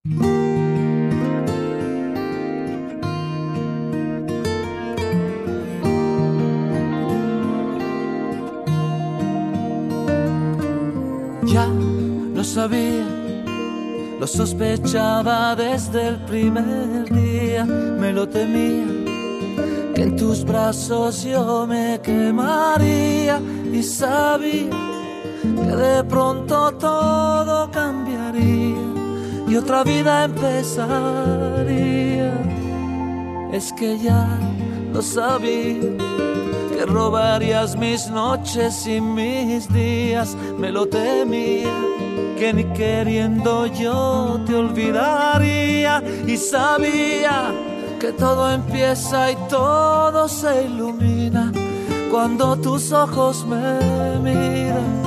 Ya lo sabía, lo sospechaba desde el primer día, me lo temía, que en tus brazos yo me quemaría, y sabía que de pronto todo cambiaría y otra vida empezaría. Es que ya lo sabía, que robarías mis noches y mis días, me lo temía, que ni queriendo yo te olvidaría, y sabía que todo empieza y todo se ilumina cuando tus ojos me miran.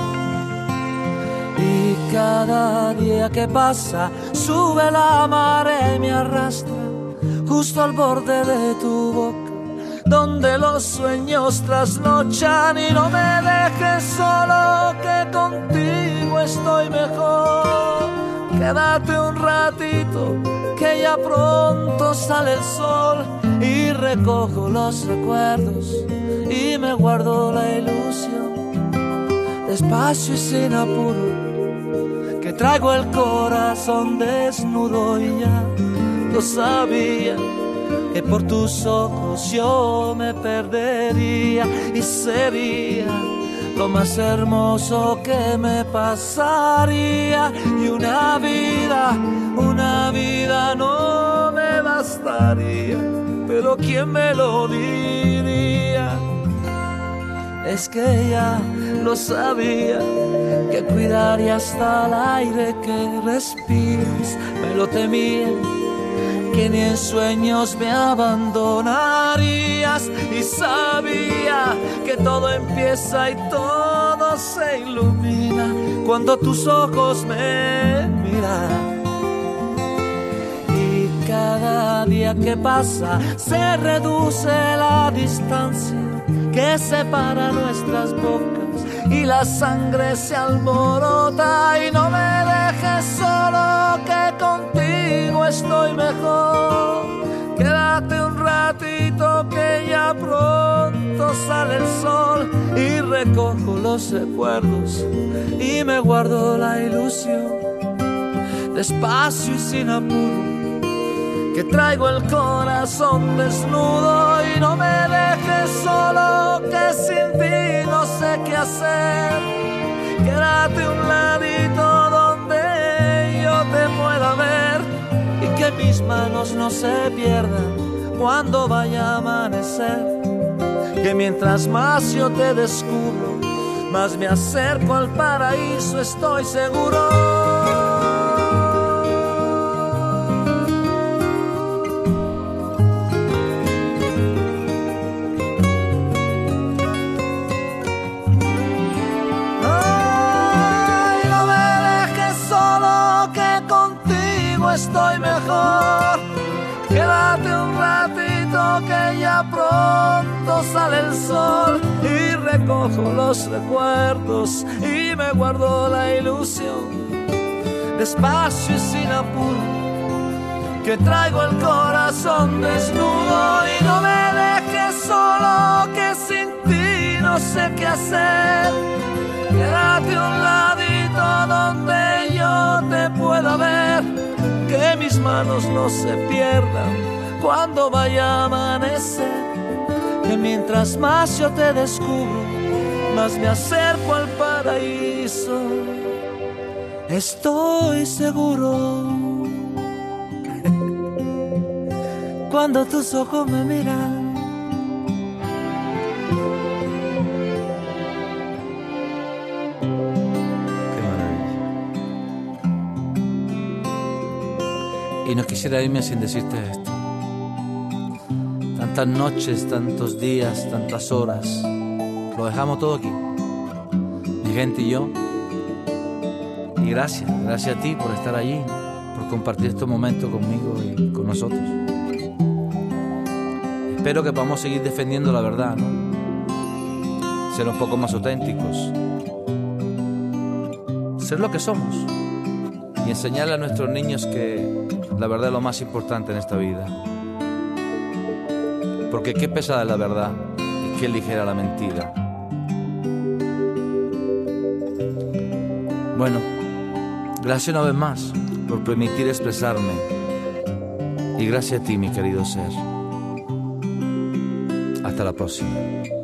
Y cada día que pasa sube la marea y me arrastra justo al borde de tu boca, donde los sueños trasnochan, y no me dejes solo, que contigo estoy mejor. Quédate un ratito, que ya pronto sale el sol, y recojo los recuerdos y me guardo la ilusión, despacio y sin apuro, que traigo el corazón desnudo, y ya lo sabía, que por tus ojos yo me perdería, y sería lo más hermoso que me pasaría, y una vida no me bastaría, pero ¿quién me lo diría? Es que ya lo sabía, que cuidaría hasta el aire que respiras, me lo temía, que ni en sueños me abandonarías, y sabía que todo empieza y todo se ilumina cuando tus ojos me miran. Y cada día que pasa se reduce la distancia que separa nuestras bocas, y la sangre se alborota, y no me dejes solo, que contigo estoy mejor. Quédate un ratito, que ya pronto sale el sol, y recojo los recuerdos y me guardo la ilusión, despacio y sin apuro, que traigo el corazón desnudo, y no me dejes solo, que sin ti no sé qué hacer. Quédate un ladito donde yo te pueda ver, y que mis manos no se pierdan cuando vaya a amanecer, que mientras más yo te descubro, más me acerco al paraíso, estoy seguro. Estoy mejor, quédate un ratito, que ya pronto sale el sol, y recojo los recuerdos y me guardo la ilusión, despacio y sin apuro, que traigo el corazón desnudo, y no me dejes solo, que sin ti no sé qué hacer. Quédate un ladito donde yo te pueda ver, que mis manos no se pierdan cuando vaya a amanecer, que mientras más yo te descubro, más me acerco al paraíso, estoy seguro. Cuando tus ojos me miran, y no quisiera irme sin decirte esto. Tantas noches, tantos días, tantas horas, lo dejamos todo aquí, mi gente y yo. Y gracias a ti por estar allí, por compartir estos momentos conmigo y con nosotros. Espero que podamos seguir defendiendo la verdad, ¿no? Ser un poco más auténticos, ser lo que somos, y enseñarle a nuestros niños que la verdad es lo más importante en esta vida. Porque qué pesada es la verdad y qué ligera la mentira. Bueno, gracias una vez más por permitir expresarme. Y gracias a ti, mi querido ser. Hasta la próxima.